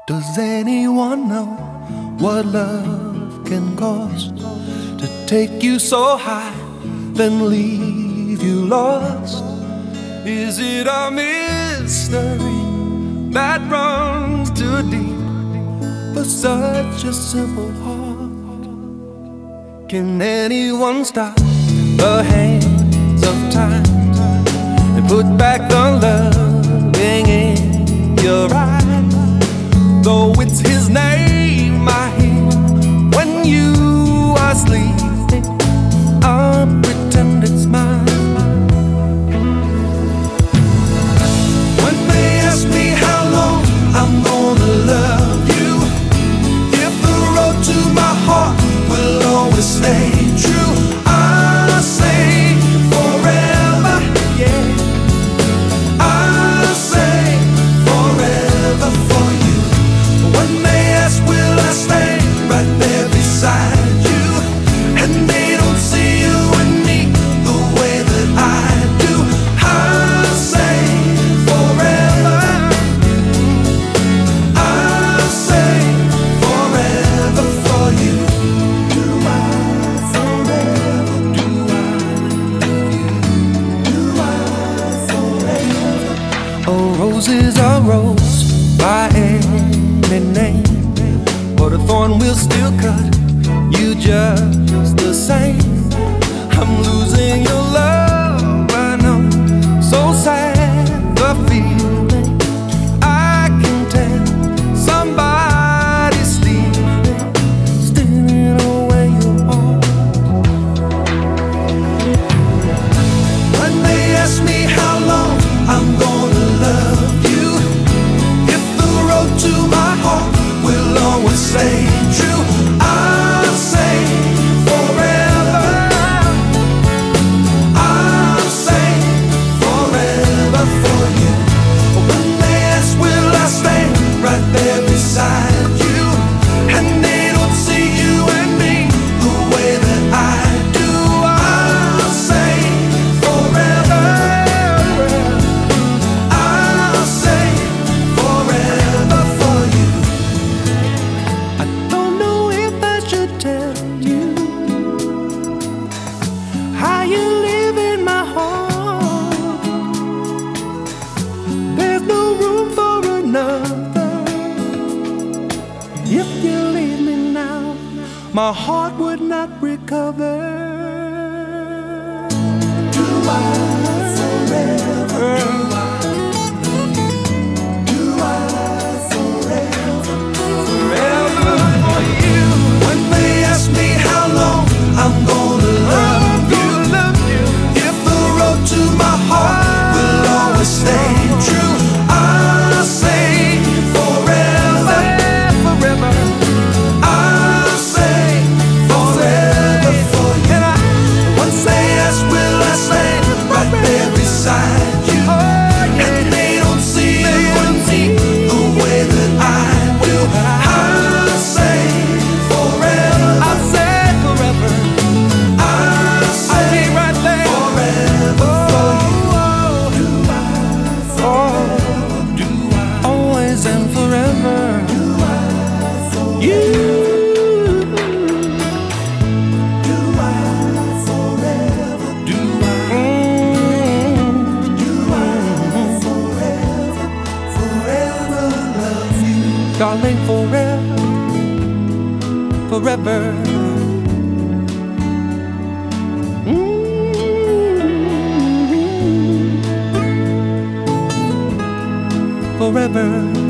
Does anyone know what love can cost? To take you so high, then leave you lost. Is it a mystery that runs too deep for such a simple heart? Can anyone stop the hands of time and put back the loving in your eyes? Though it's his name I hear when you are sleeping, I'll pretend it's mine. When they ask me how long I'm gonna love you, if the road to my heart will always stay true, I'll say forever, yeah. I'll say forever for you. When they ask will I stay right there beside you, and they don't see you and me the way that I do, I'll say forever. I'll say forever for you. Do I forever? Do I love you? Do I forever? A rose is a rose by any name, but a thorn will still cut you just the same. I'm losing your love, I know, so sad the feeling. I can tell somebody's stealing away your heart. When they ask me how long I'm gonna love you, if the road to my heart will always stay true, I'll say forever. I'll say forever for you. When they ask will I stay right there beside you, and they don't see you and me the way that I do, I'll say forever. I'll say forever for you. I don't know if I should tell you how you live in my heart. There's no room for another. If you leave me now, my heart would not recover. Do I forever? Do I forever? Forever for you. When they ask me how long I'm gonna love you, if the road to my heart will always stay true, I'll say forever. Forever. I'll say forever for you. Once they ask will I stay right there beside you, and they don't see you and me the way that I do, I'll say forever. I'll say forever. I'll say right there forever for you. Do I forever? Do I always and forever? Do I forever? You. Do I forever? Do I? Do I forever? Forever love you, darling, forever, forever. Forever.